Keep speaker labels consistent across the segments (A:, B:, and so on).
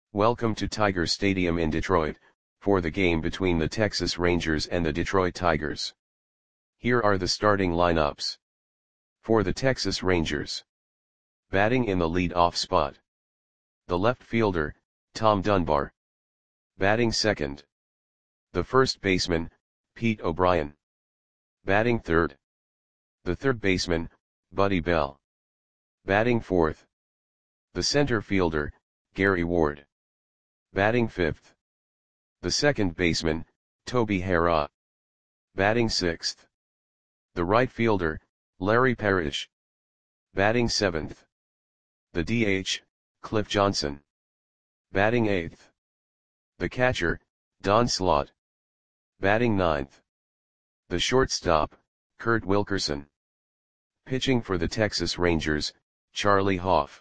A: Welcome to Tiger Stadium in Detroit, for the game between the Texas Rangers and the Detroit Tigers. Here are the starting lineups. For the Texas Rangers. Batting in the lead-off spot. The left fielder, Tom Dunbar. Batting second. The first baseman, Pete O'Brien. Batting third. The third baseman, Buddy Bell. Batting fourth. The center fielder, Gary Ward. Batting fifth. The second baseman, Toby Harrah. Batting sixth. The right fielder, Larry Parrish. Batting seventh. The DH, Cliff Johnson. Batting eighth. The catcher, Don Slaught. Batting ninth. The shortstop, Kurt Wilkerson. Pitching for the Texas Rangers, Charlie Hoff.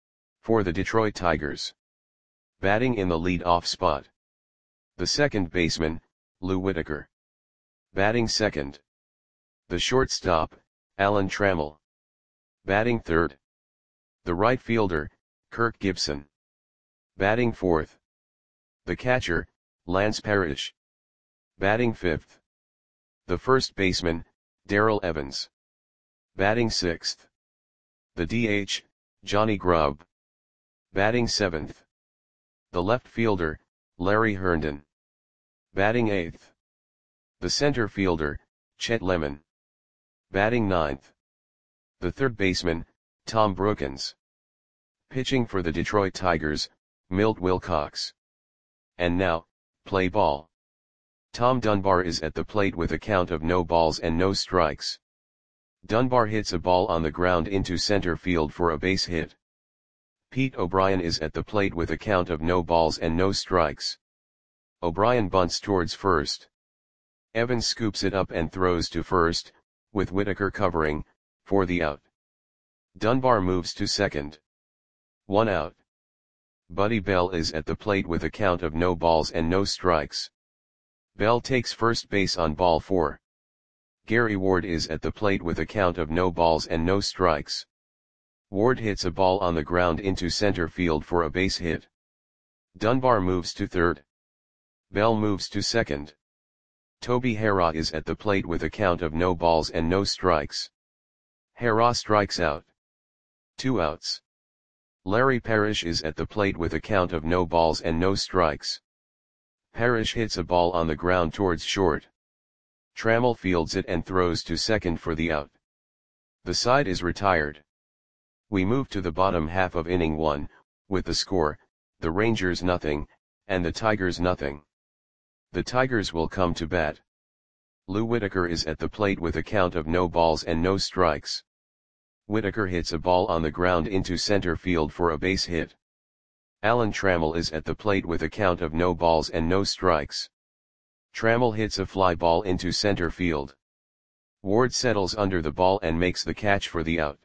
A: For the Detroit Tigers. Batting in the lead-off spot. The second baseman, Lou Whitaker. Batting second. The shortstop, Alan Trammell. Batting third. The right fielder, Kirk Gibson. Batting fourth. The catcher, Lance Parrish. Batting fifth. The first baseman, Darrell Evans. Batting sixth. The DH, Johnny Grubb. Batting seventh. The left fielder, Larry Herndon. Batting eighth. The center fielder, Chet Lemon. Batting ninth. The third baseman, Tom Brookens. Pitching for the Detroit Tigers, Milt Wilcox. And now, play ball. Tom Dunbar is at the plate with a count of no balls and no strikes. Dunbar hits a ball on the ground into center field for a base hit. Pete O'Brien is at the plate with a count of no balls and no strikes. O'Brien bunts towards first. Evans scoops it up and throws to first, with Whitaker covering, for the out. Dunbar moves to second. 1 out. Buddy Bell is at the plate with a count of no balls and no strikes. Bell takes first base on ball 4. Gary Ward is at the plate with a count of no balls and no strikes. Ward hits a ball on the ground into center field for a base hit. Dunbar moves to third. Bell moves to second. Toby Harrah is at the plate with a count of no balls and no strikes. Harrah strikes out. 2 outs. Larry Parrish is at the plate with a count of no balls and no strikes. Parrish hits a ball on the ground towards short. Trammell fields it and throws to second for the out. The side is retired. We move to the bottom half of inning 1, with the score, the Rangers nothing, and the Tigers nothing. The Tigers will come to bat. Lou Whitaker is at the plate with a count of no balls and no strikes. Whitaker hits a ball on the ground into center field for a base hit. Alan Trammell is at the plate with a count of no balls and no strikes. Trammell hits a fly ball into center field. Ward settles under the ball and makes the catch for the out.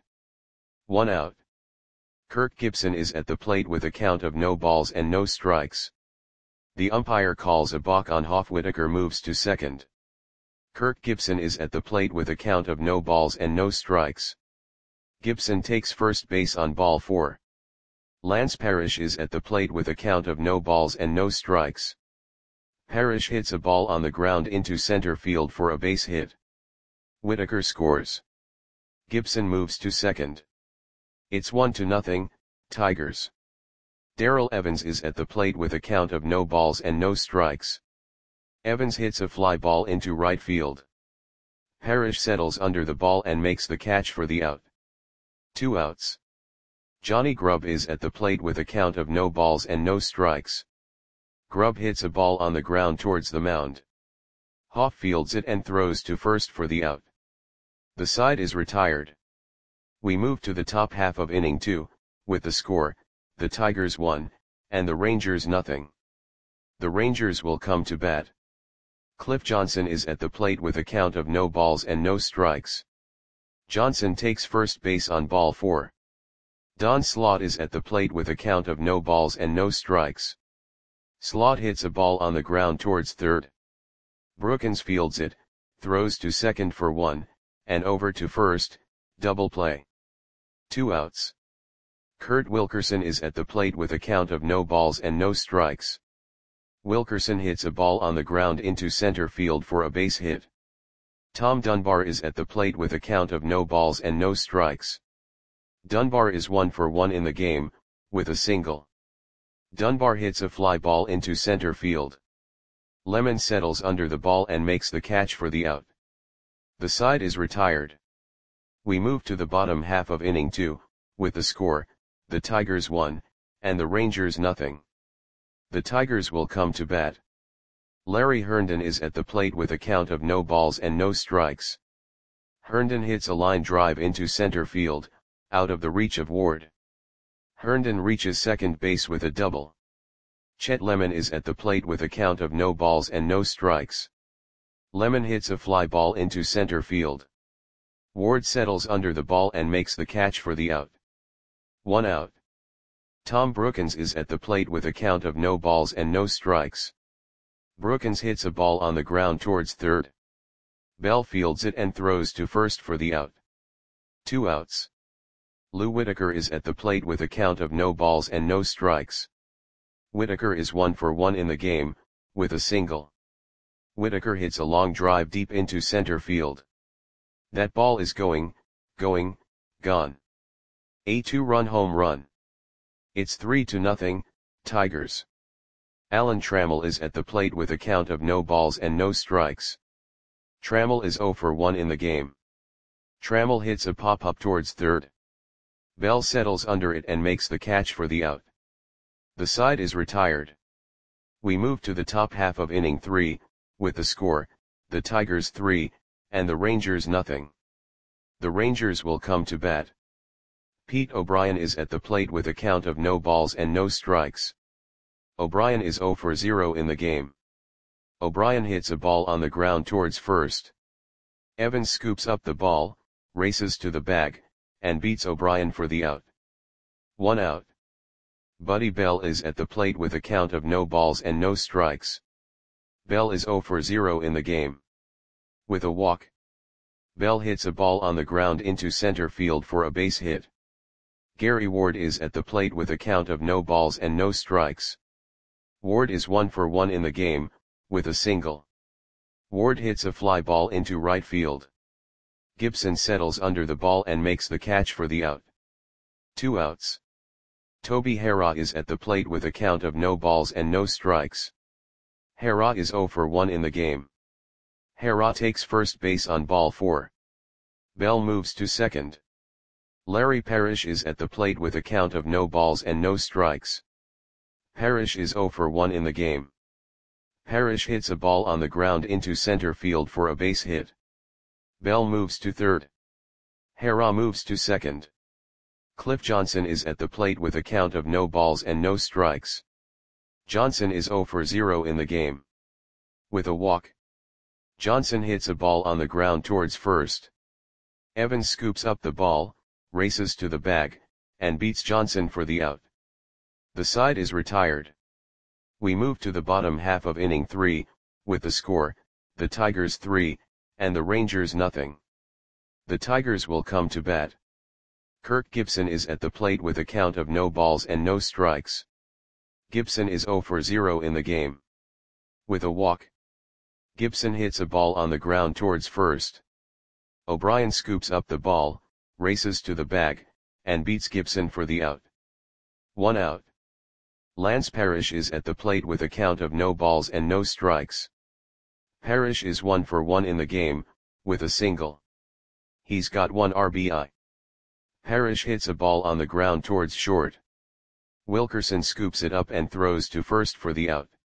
A: 1 out. Kirk Gibson is at the plate with a count of no balls and no strikes. The umpire calls a balk on Hoff. Whitaker moves to second. Kirk Gibson is at the plate with a count of no balls and no strikes. Gibson takes first base on ball 4. Lance Parrish is at the plate with a count of no balls and no strikes. Parrish hits a ball on the ground into center field for a base hit. Whitaker scores. Gibson moves to second. It's 1-0, Tigers. Darrell Evans is at the plate with a count of no balls and no strikes. Evans hits a fly ball into right field. Parrish settles under the ball and makes the catch for the out. 2 outs. Johnny Grubb is at the plate with a count of no balls and no strikes. Grubb hits a ball on the ground towards the mound. Hoff fields it and throws to first for the out. The side is retired. We move to the top half of inning 2, with the score, the Tigers 1, and the Rangers nothing. The Rangers will come to bat. Cliff Johnson is at the plate with a count of no balls and no strikes. Johnson takes first base on ball 4. Don Slaught is at the plate with a count of no balls and no strikes. Slaught hits a ball on the ground towards third. Brookens fields it, throws to second for 1, and over to first, double play. 2 outs. Kurt Wilkerson is at the plate with a count of no balls and no strikes. Wilkerson hits a ball on the ground into center field for a base hit. Tom Dunbar is at the plate with a count of no balls and no strikes. Dunbar is 1 for 1 in the game, with a single. Dunbar hits a fly ball into center field. Lemon settles under the ball and makes the catch for the out. The side is retired. We move to the bottom half of inning 2, with the score, the Tigers 1, and the Rangers nothing. The Tigers will come to bat. Larry Herndon is at the plate with a count of no balls and no strikes. Herndon hits a line drive into center field, out of the reach of Ward. Herndon reaches second base with a double. Chet Lemon is at the plate with a count of no balls and no strikes. Lemon hits a fly ball into center field. Ward settles under the ball and makes the catch for the out. 1 out. Tom Brookins is at the plate with a count of no balls and no strikes. Brookins hits a ball on the ground towards third. Bell fields it and throws to first for the out. 2 outs. Lou Whitaker is at the plate with a count of no balls and no strikes. Whitaker is 1 for 1 in the game, with a single. Whitaker hits a long drive deep into center field. That ball is going, gone. A 2-run home run. It's 3-0, Tigers. Alan Trammell is at the plate with a count of no balls and no strikes. Trammell is 0 for 1 in the game. Trammell hits a pop-up towards third. Bell settles under it and makes the catch for the out. The side is retired. We move to the top half of inning 3, with the score, the Tigers 3, and the Rangers nothing. The Rangers will come to bat. Pete O'Brien is at the plate with a count of no balls and no strikes. O'Brien is 0 for 0 in the game. O'Brien hits a ball on the ground towards first. Evans scoops up the ball, races to the bag, and beats O'Brien for the out. 1 out. Buddy Bell is at the plate with a count of no balls and no strikes. Bell is 0 for 0 in the game. With a walk. Bell hits a ball on the ground into center field for a base hit. Gary Ward is at the plate with a count of no balls and no strikes. Ward is 1 for 1 in the game, with a single. Ward hits a fly ball into right field. Gibson settles under the ball and makes the catch for the out. 2 outs. Toby Harrah is at the plate with a count of no balls and no strikes. Harrah is 0 for 1 in the game. Harrah takes first base on ball 4. Bell moves to second. Larry Parrish is at the plate with a count of no balls and no strikes. Parrish is 0 for 1 in the game. Parrish hits a ball on the ground into center field for a base hit. Bell moves to third. Harrah moves to second. Cliff Johnson is at the plate with a count of no balls and no strikes. Johnson is 0 for 0 in the game. With a walk. Johnson hits a ball on the ground towards first. Evans scoops up the ball, races to the bag, and beats Johnson for the out. The side is retired. We move to the bottom half of inning 3, with the score, the Tigers 3, and the Rangers nothing. The Tigers will come to bat. Kirk Gibson is at the plate with a count of no balls and no strikes. Gibson is 0 for 0 in the game. With a walk. Gibson hits a ball on the ground towards first. O'Brien scoops up the ball, races to the bag, and beats Gibson for the out. 1 out. Lance Parrish is at the plate with a count of no balls and no strikes. Parrish is 1 for 1 in the game, with a single. He's got 1 RBI. Parrish hits a ball on the ground towards short. Wilkerson scoops it up and throws to first for the out.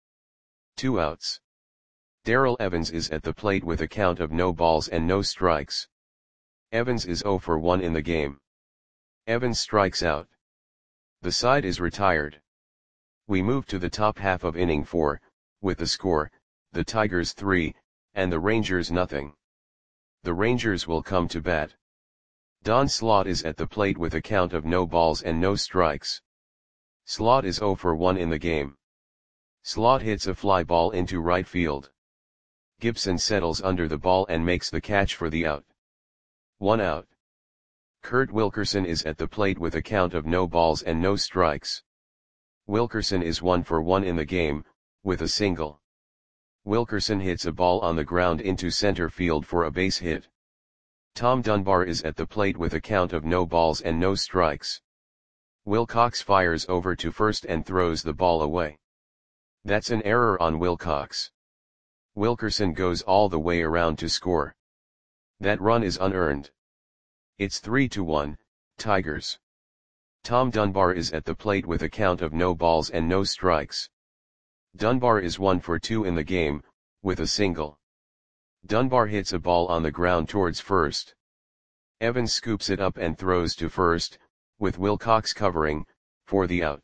A: 2 outs. Darrell Evans is at the plate with a count of no balls and no strikes. Evans is 0 for 1 in the game. Evans strikes out. The side is retired. We move to the top half of inning 4, with the score, the Tigers 3, and the Rangers nothing. The Rangers will come to bat. Don Slaught is at the plate with a count of no balls and no strikes. Slaught is 0 for 1 in the game. Slaught hits a fly ball into right field. Gibson settles under the ball and makes the catch for the out. 1 out. Kurt Wilkerson is at the plate with a count of no balls and no strikes. Wilkerson is 1 for 1 in the game, with a single. Wilkerson hits a ball on the ground into center field for a base hit. Tom Dunbar is at the plate with a count of no balls and no strikes. Wilcox fires over to first and throws the ball away. That's an error on Wilcox. Wilkerson goes all the way around to score. That run is unearned. It's 3-1, Tigers. Tom Dunbar is at the plate with a count of no balls and no strikes. Dunbar is 1 for 2 in the game, with a single. Dunbar hits a ball on the ground towards first. Evans scoops it up and throws to first, with Wilcox covering, for the out.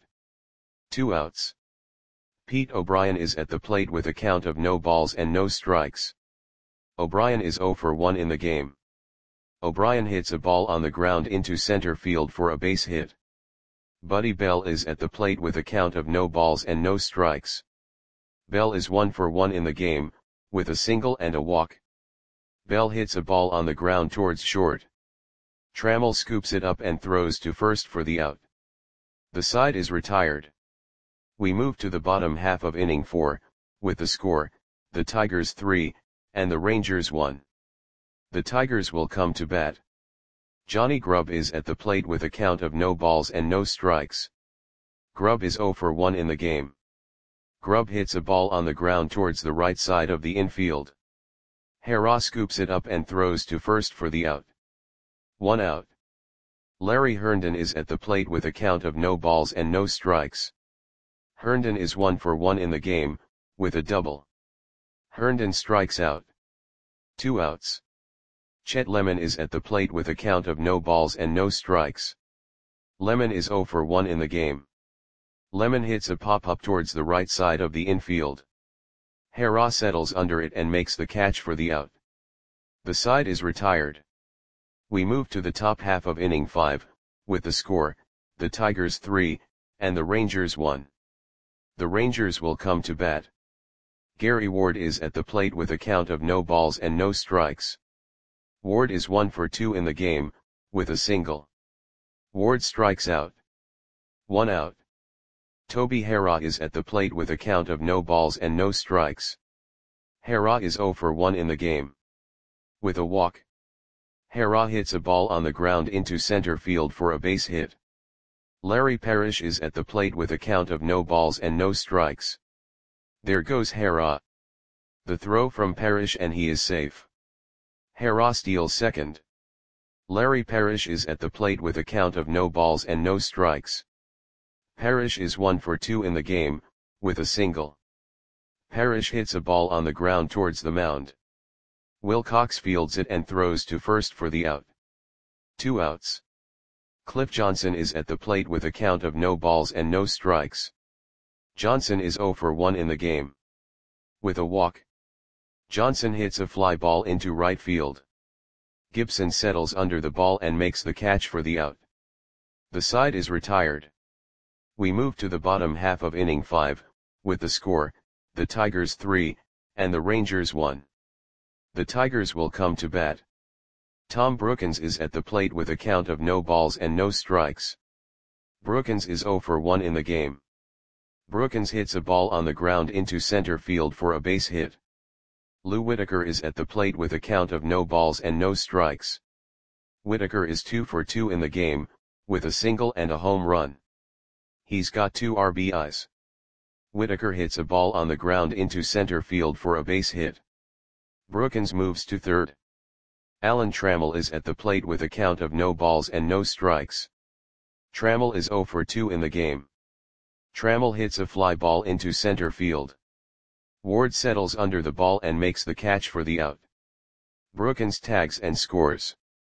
A: 2 outs. Pete O'Brien is at the plate with a count of no balls and no strikes. O'Brien is 0 for 1 in the game. O'Brien hits a ball on the ground into center field for a base hit. Buddy Bell is at the plate with a count of no balls and no strikes. Bell is 1 for 1 in the game, with a single and a walk. Bell hits a ball on the ground towards short. Trammell scoops it up and throws to first for the out. The side is retired. We move to the bottom half of inning 4, with the score, the Tigers 3, and the Rangers 1. The Tigers will come to bat. Johnny Grubb is at the plate with a count of no balls and no strikes. Grubb is 0 for 1 in the game. Grubb hits a ball on the ground towards the right side of the infield. Harrah scoops it up and throws to first for the out. 1 out. Larry Herndon is at the plate with a count of no balls and no strikes. Herndon is 1 for 1 in the game, with a double. Herndon strikes out. 2 outs. Chet Lemon is at the plate with a count of no balls and no strikes. Lemon is 0 for 1 in the game. Lemon hits a pop-up towards the right side of the infield. Harrah settles under it and makes the catch for the out. The side is retired. We move to the top half of inning 5, with the score, the Tigers 3, and the Rangers 1. The Rangers will come to bat. Gary Ward is at the plate with a count of no balls and no strikes. Ward is 1 for 2 in the game, with a single. Ward strikes out. 1 out. Toby Harrah is at the plate with a count of no balls and no strikes. Harrah is 0 for 1 in the game. With a walk. Harrah hits a ball on the ground into center field for a base hit. Larry Parrish is at the plate with a count of no balls and no strikes. There goes Harrah. The throw from Parrish and he is safe. Harrah steals second. Larry Parrish is at the plate with a count of no balls and no strikes. Parrish is 1 for 2 in the game, with a single. Parrish hits a ball on the ground towards the mound. Wilcox fields it and throws to first for the out. 2 outs. Cliff Johnson is at the plate with a count of no balls and no strikes. Johnson is 0 for 1 in the game. With a walk. Johnson hits a fly ball into right field. Gibson settles under the ball and makes the catch for the out. The side is retired. We move to the bottom half of inning 5, with the score, the Tigers 3, and the Rangers 1. The Tigers will come to bat. Tom Brookins is at the plate with a count of no balls and no strikes. Brookins is 0 for 1 in the game. Brookins hits a ball on the ground into center field for a base hit. Lou Whitaker is at the plate with a count of no balls and no strikes. Whitaker is 2 for 2 in the game, with a single and a home run. He's got 2 RBIs. Whitaker hits a ball on the ground into center field for a base hit. Brookins moves to third. Alan Trammell is at the plate with a count of no balls and no strikes. Trammell is 0 for 2 in the game. Trammell hits a fly ball into center field. Ward settles under the ball and makes the catch for the out. Brookins tags and scores.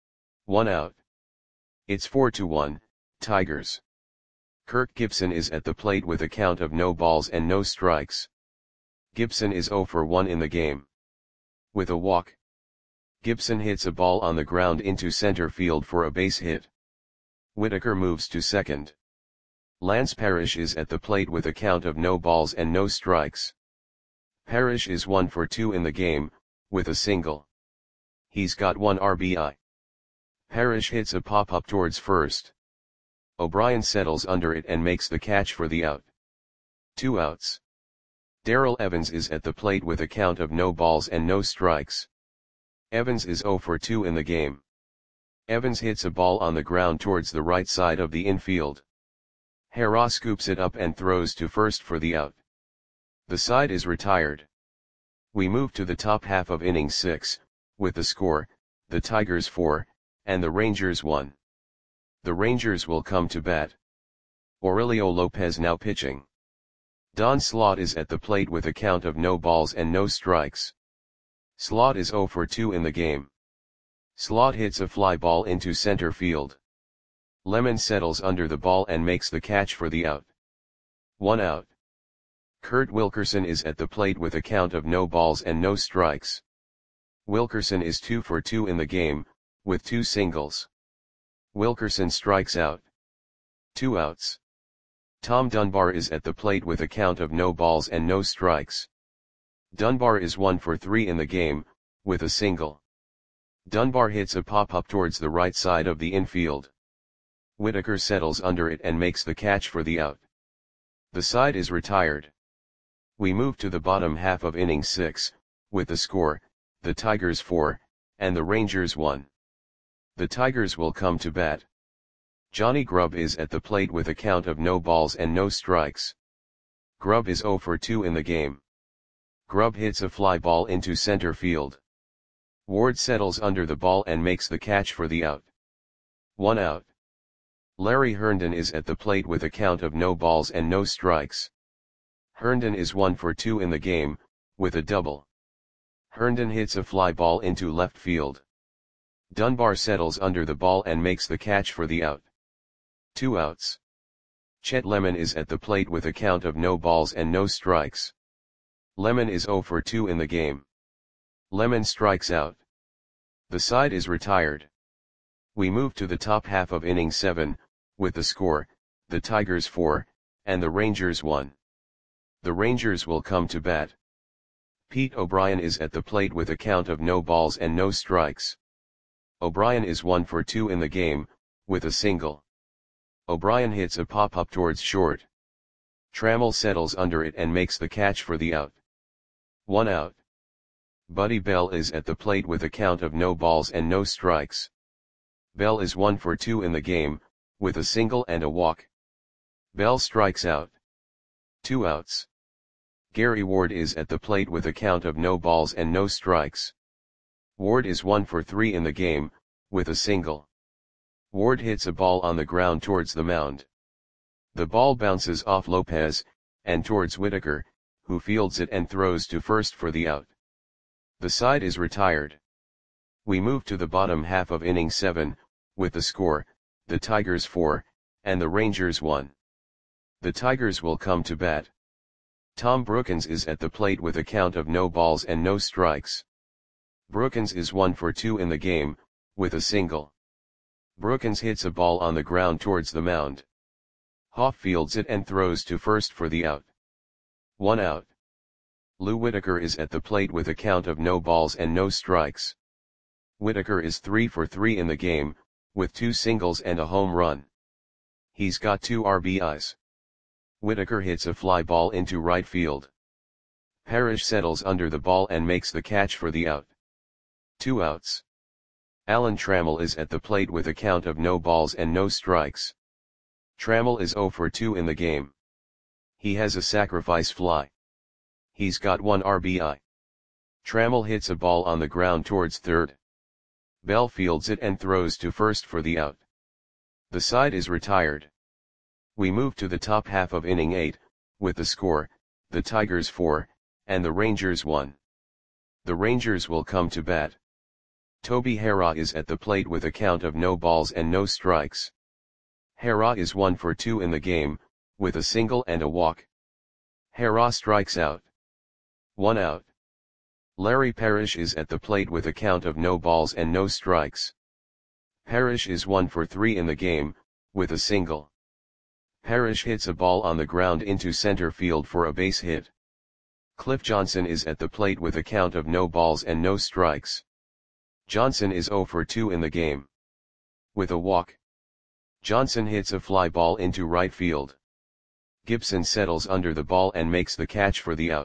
A: 1 out. It's 4-1, Tigers. Kirk Gibson is at the plate with a count of no balls and no strikes. Gibson is 0 for 1 in the game. With a walk. Gibson hits a ball on the ground into center field for a base hit. Whitaker moves to second. Lance Parrish is at the plate with a count of no balls and no strikes. Parrish is 1 for 2 in the game, with a single. He's got 1 RBI. Parrish hits a pop-up towards first. O'Brien settles under it and makes the catch for the out. 2 outs. Darrell Evans is at the plate with a count of no balls and no strikes. Evans is 0 for 2 in the game. Evans hits a ball on the ground towards the right side of the infield. Hera scoops it up and throws to first for the out. The side is retired. We move to the top half of inning 6, with the score, the Tigers 4, and the Rangers 1. The Rangers will come to bat. Aurelio Lopez now pitching. Don Slaught is at the plate with a count of no balls and no strikes. Slaught is 0 for 2 in the game. Slaught hits a fly ball into center field. Lemon settles under the ball and makes the catch for the out. 1 out. Kurt Wilkerson is at the plate with a count of no balls and no strikes. Wilkerson is 2 for 2 in the game, with 2 singles. Wilkerson strikes out. 2 outs. Tom Dunbar is at the plate with a count of no balls and no strikes. Dunbar is 1 for 3 in the game, with a single. Dunbar hits a pop-up towards the right side of the infield. Whitaker settles under it and makes the catch for the out. The side is retired. We move to the bottom half of inning 6, with the score, the Tigers 4, and the Rangers 1. The Tigers will come to bat. Johnny Grubb is at the plate with a count of no balls and no strikes. Grubb is 0 for 2 in the game. Grubb hits a fly ball into center field. Ward settles under the ball and makes the catch for the out. 1 out. Larry Herndon is at the plate with a count of no balls and no strikes. Herndon is 1 for 2 in the game, with a double. Herndon hits a fly ball into left field. Dunbar settles under the ball and makes the catch for the out. 2 outs. Chet Lemon is at the plate with a count of no balls and no strikes. Lemon is 0 for 2 in the game. Lemon strikes out. The side is retired. We move to the top half of inning 7, with the score, the Tigers 4, and the Rangers 1. The Rangers will come to bat. Pete O'Brien is at the plate with a count of no balls and no strikes. O'Brien is 1 for 2 in the game, with a single. O'Brien hits a pop-up towards short. Trammell settles under it and makes the catch for the out. 1 out. Buddy Bell is at the plate with a count of no balls and no strikes. Bell is 1 for 2 in the game, with a single and a walk. Bell strikes out. 2 outs. Gary Ward is at the plate with a count of no balls and no strikes. Ward is 1 for 3 in the game, with a single. Ward hits a ball on the ground towards the mound. The ball bounces off Lopez, and towards Whitaker, who fields it and throws to first for the out. The side is retired. We move to the bottom half of inning 7, with the score, the Tigers 4, and the Rangers 1. The Tigers will come to bat. Tom Brookins is at the plate with a count of no balls and no strikes. Brookins is 1 for 2 in the game, with a single. Brookins hits a ball on the ground towards the mound. Hoff fields it and throws to first for the out. 1 out. Lou Whitaker is at the plate with a count of no balls and no strikes. Whitaker is 3 for 3 in the game, with 2 singles and a home run. He's got 2 RBIs. Whitaker hits a fly ball into right field. Parrish settles under the ball and makes the catch for the out. 2 outs. Alan Trammell is at the plate with a count of no balls and no strikes. Trammell is 0 for 2 in the game. He has a sacrifice fly. He's got 1 RBI. Trammell hits a ball on the ground towards third. Bell fields it and throws to first for the out. The side is retired. We move to the top half of inning 8, with the score, the Tigers 4, and the Rangers 1. The Rangers will come to bat. Toby Hera is at the plate with a count of no balls and no strikes. Hera is 1 for 2 in the game, with a single and a walk. Hera strikes out. 1 out. Larry Parrish is at the plate with a count of no balls and no strikes. Parrish is 1 for 3 in the game, with a single. Parrish hits a ball on the ground into center field for a base hit. Cliff Johnson is at the plate with a count of no balls and no strikes. Johnson is 0 for 2 in the game. with a walk. Johnson hits a fly ball into right field. Gibson settles under the ball and makes the catch for the out.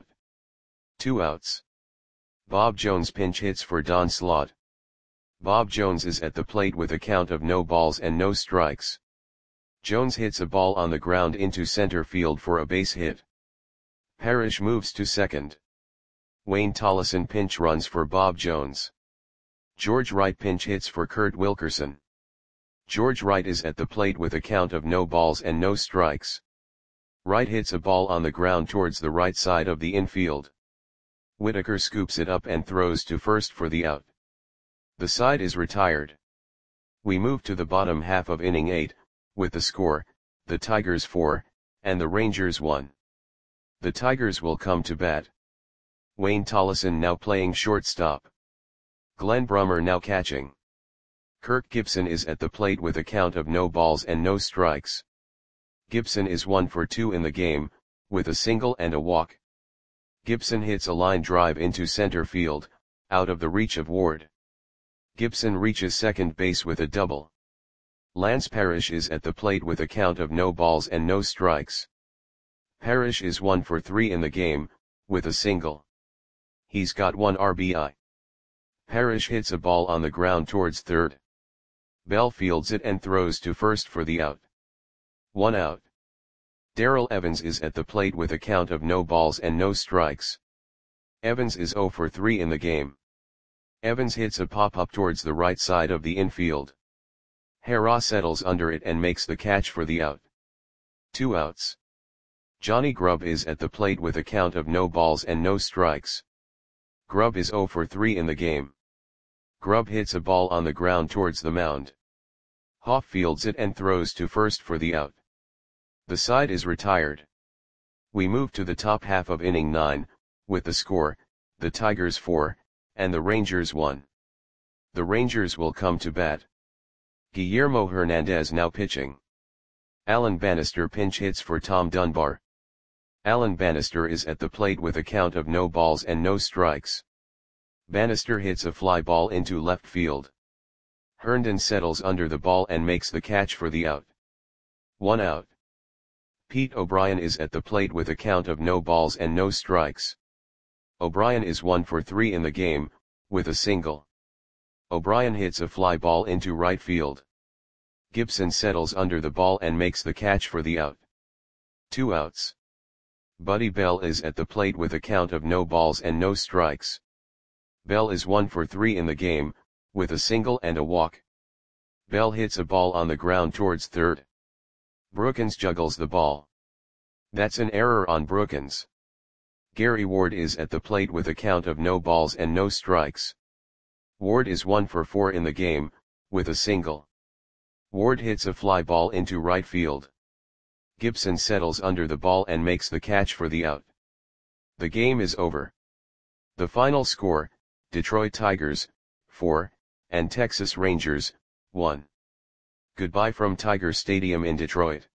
A: 2 outs. Bob Jones pinch hits for Don Slaught. Bob Jones is at the plate with a count of no balls and no strikes. Jones hits a ball on the ground into center field for a base hit. Parrish moves to second. Wayne Tollison pinch runs for Bob Jones. George Wright pinch hits for Kurt Wilkerson. George Wright is at the plate with a count of no balls and no strikes. Wright hits a ball on the ground towards the right side of the infield. Whitaker scoops it up and throws to first for the out. The side is retired. We move to the bottom half of inning 8, with the score, the Tigers 4, and the Rangers 1. The Tigers will come to bat. Wayne Tollison now playing shortstop. Glenn Brummer now catching. Kirk Gibson is at the plate with a count of no balls and no strikes. Gibson is 1 for 2 in the game, with a single and a walk. Gibson hits a line drive into center field, out of the reach of Ward. Gibson reaches second base with a double. Lance Parrish is at the plate with a count of no balls and no strikes. Parrish is 1 for 3 in the game, with a single. He's got 1 RBI. Parrish hits a ball on the ground towards third. Bell fields it and throws to first for the out. 1 out. Darrell Evans is at the plate with a count of no balls and no strikes. Evans is 0 for 3 in the game. Evans hits a pop-up towards the right side of the infield. Hara settles under it and makes the catch for the out. 2 outs. Johnny Grubb is at the plate with a count of no balls and no strikes. Grubb is 0 for 3 in the game. Grubb hits a ball on the ground towards the mound. Hoff fields it and throws to first for the out. The side is retired. We move to the top half of inning 9, with the score, the Tigers 4, and the Rangers 1. The Rangers will come to bat. Guillermo Hernandez now pitching. Alan Bannister pinch hits for Tom Dunbar. Alan Bannister is at the plate with a count of no balls and no strikes. Bannister hits a fly ball into left field. Herndon settles under the ball and makes the catch for the out. 1 out. Pete O'Brien is at the plate with a count of no balls and no strikes. O'Brien is 1 for 3 in the game, with a single. O'Brien hits a fly ball into right field. Gibson settles under the ball and makes the catch for the out. 2 outs. Buddy Bell is at the plate with a count of no balls and no strikes. Bell is 1 for 3 in the game, with a single and a walk. Bell hits a ball on the ground towards third. Brookins juggles the ball. That's an error on Brookins. Gary Ward is at the plate with a count of no balls and no strikes. Ward is 1 for 4 in the game, with a single. Ward hits a fly ball into right field. Gibson settles under the ball and makes the catch for the out. The game is over. The final score, Detroit Tigers, 4, and Texas Rangers, 1. Goodbye from Tiger Stadium in Detroit.